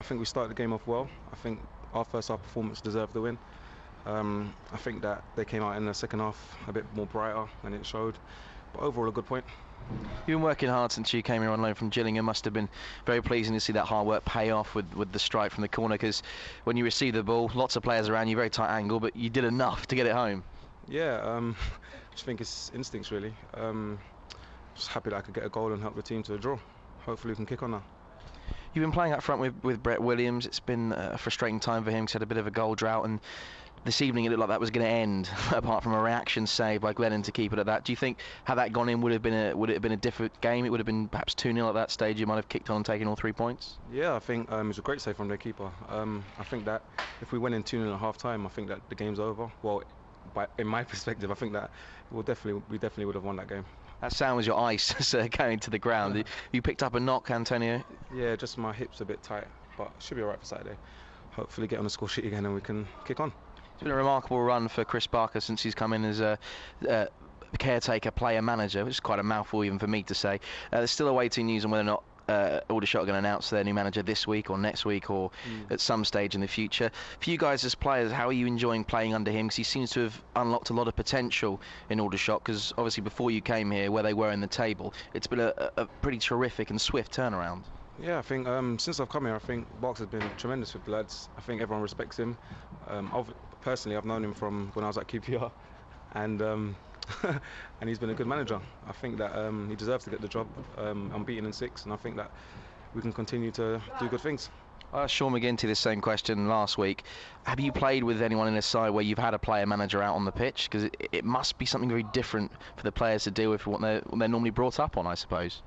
I think we started the game off well. I think our first half performance deserved the win. I think that they came out in the second half a bit more brighter and it showed. But overall, a good point. You've been working hard since you came here on loan from Gillingham. Must have been very pleasing to see that hard work pay off with the strike from the corner, because when you receive the ball, lots of players around you, very tight angle, but you did enough to get it home. Yeah, I just think it's instincts really. Just happy that I could get a goal and help the team to a draw. Hopefully we can kick on now. You've been playing up front with Brett Williams. It's been a frustrating time for him. He's had a bit of a goal drought, and this evening it looked like that was going to end, apart from a reaction save by Glennon to keep it at that. Do you think, had that gone in, would it have been a different game? It would have been perhaps 2-0 at that stage. You might have kicked on and taken all 3 points. Yeah, I think it was a great save from their keeper. I think that if we went in 2-0 at half time, I think that the game's over. Well, in my perspective, I think that we definitely would have won that game. That sound was your ice going to the ground. Yeah. You picked up a knock, Antonio? Yeah, just my hips a bit tight, but should be alright for Saturday. Hopefully get on the score sheet again and we can kick on. It's been a remarkable run for Chris Barker since he's come in as a caretaker player manager, which is quite a mouthful even for me to say. There's still awaiting news on whether or not Aldershot are going to announce their new manager this week or next week or at some stage in the future. For you guys as players, how are you enjoying playing under him? Because he seems to have unlocked a lot of potential in Aldershot, because obviously before you came here, where they were in the table, it's been a pretty terrific and swift turnaround. Yeah, I think since I've come here, I think Barks has been tremendous with the lads. I think everyone respects him. Personally, I've known him from when I was at QPR, and and he's been a good manager. I think that he deserves to get the job. Unbeaten in 6, and I think that we can continue to do good things. I asked Sean McGinty this same question last week. Have you played with anyone in a side where you've had a player manager out on the pitch? Because it must be something very different for the players to deal with what they're normally brought up on, I suppose.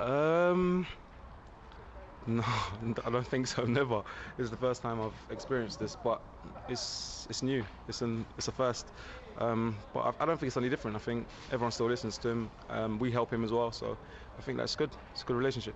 No, I don't think so. Never. This is the first time I've experienced this, but it's new. It's a first. But I don't think it's any different. I think everyone still listens to him. We help him as well, so I think that's good. It's a good relationship.